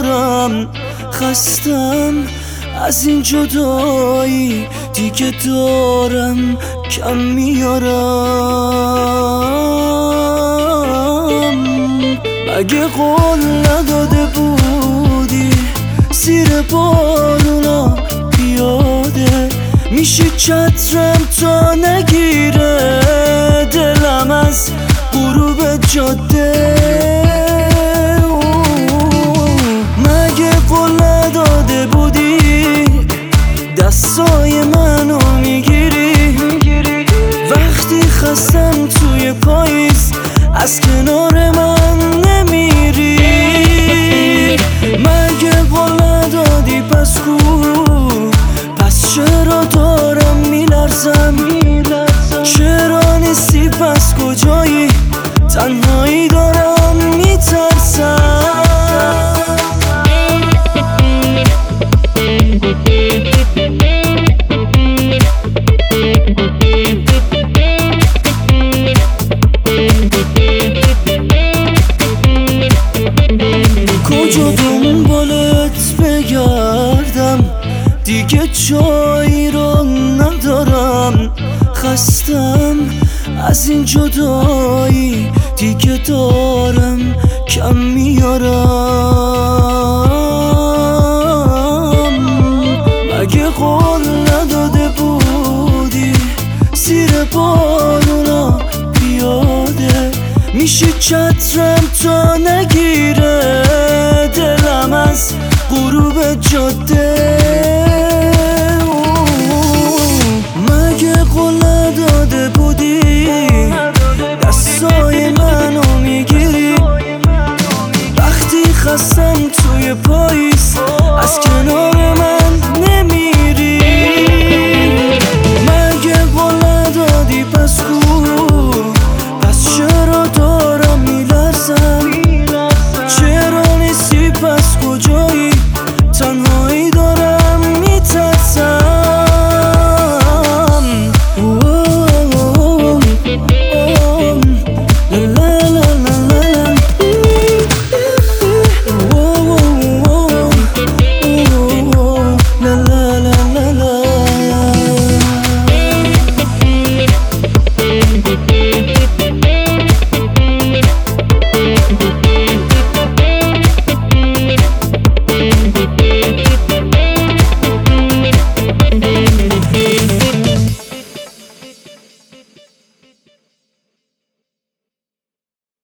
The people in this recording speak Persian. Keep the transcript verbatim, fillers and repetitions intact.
ندارم، خستم از این جدایی، دیگه دارم کم میارم. مگه قول نداده بودی زیر بارونا پیاده میشی چترم تا نگیره دلم از غروب جاده؟ مگه قول نداده بودی دستای منو میگیری وقتی خستم توی پاییز از کنار من نمیری؟ مگه قول ندادی پس کو؟ پس چرا دارم میلرزم؟ چرا نیستی پس کجایی؟ تنهایی دارم میترسم. کجا دنبالت بگردم دیگه جایی رو ندارم، خستم از این جدایی دیگه دارم کم میارم. مگه قول نداده بودی زیر بارونا پیاده میشی چترم تا نگیره دلم از غروب جاده؟ مگه قول نداده بودی دستای منو میگیری وقتی خستم توی پاییز از کنار من